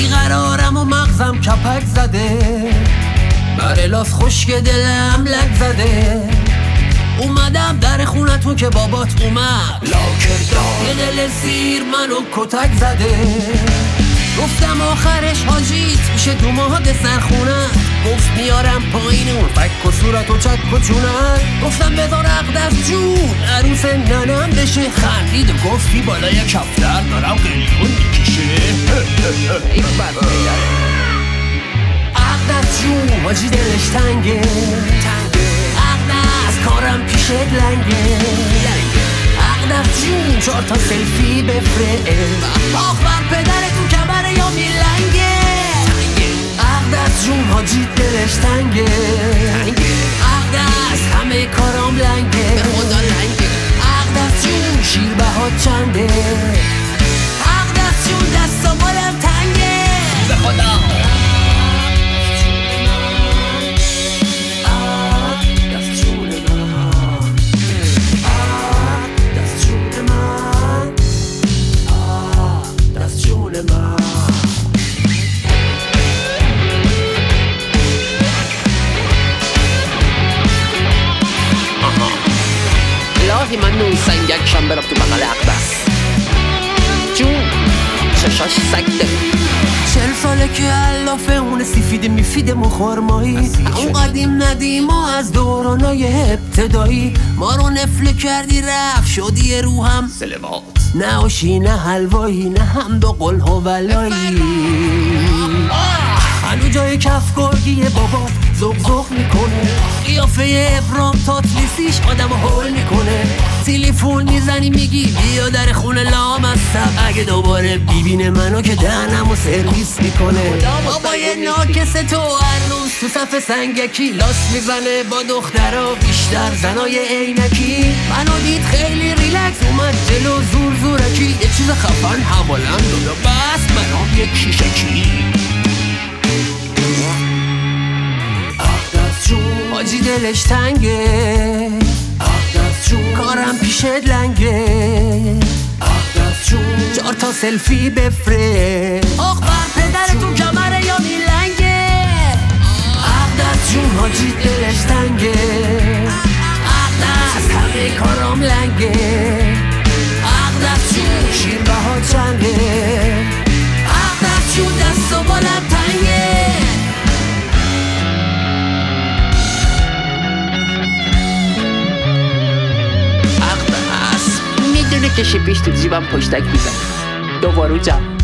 بیقرارم و مغزم کپک زده، بر لاس خشک دلم لک زده. اومدم در خونتون که بابات اومد لاکردار، یه دل سیر منو کتک زده. گفتم آخرش حاجیت میشه دوماد سرخونت، گفت میارم پایین اون فک و صورت و چک و چونت. گفتم بذار اقدس جون عروس ننم بشه، خندید و گفتی بالای کفتر دارم قلیون میکشه. اقدس جون حاجی دلش تنگه، اقدس کارم پیشت لنگه. اقدس جون 4 تا سلفی بفرست، آخ بر پدرتون کمره یا میلنگه. اقدس جون حاجی دلش تنگه، اقدس همه کارام لنگه. اقدس جون شیر بها چنده، اقدس جون دست و بالم تنگه. به خدا الهی من نوی سنگکشم برم تو بغل اقدس جون، چشاش سگ داره. 40 ساله که علافه اون سفید میفیده مخارمایی، اون قدیم ندیم و از دورانای ابتدایی. ما رو نفله کردی رفت شدی روحم سلوات، نه آشی نه حلوایی نه هم به قل هوالایی. هنو جای کف گرگی بابات زغزغ میکنه، قیافه ابرام تاتلیسیش آدم هول میکنه. تلفن میزنی میگی بیا در خونه لام هستم، اگه دوباره ببینه منو که دهنمو سرویس میکنه. بابا یه ناکس تو هر روز تو صف سنگکی لاس میزنه با دخترها بیشتر زنای عینکی. منو دید خیلی ریلکس اومد جلو زور زورکی، یه چیز خفن حوالم دادا بس منو یه کیشکی. حاجی دلش تنگه، اقدس جون کارم پیشت لنگه. اقدس جون 4 تا سلفی بفرست، آخ بر پدرتون کمره یا میلنگه. اقدس جون حاجی دلش تنگه، اقدس همه کارام لنگه. اقدس جون شیر بها چنده، اقدس جون دست و بالم تنگه. میدونه که شیپیش تو جیبم پشتک میزن دوباره جمع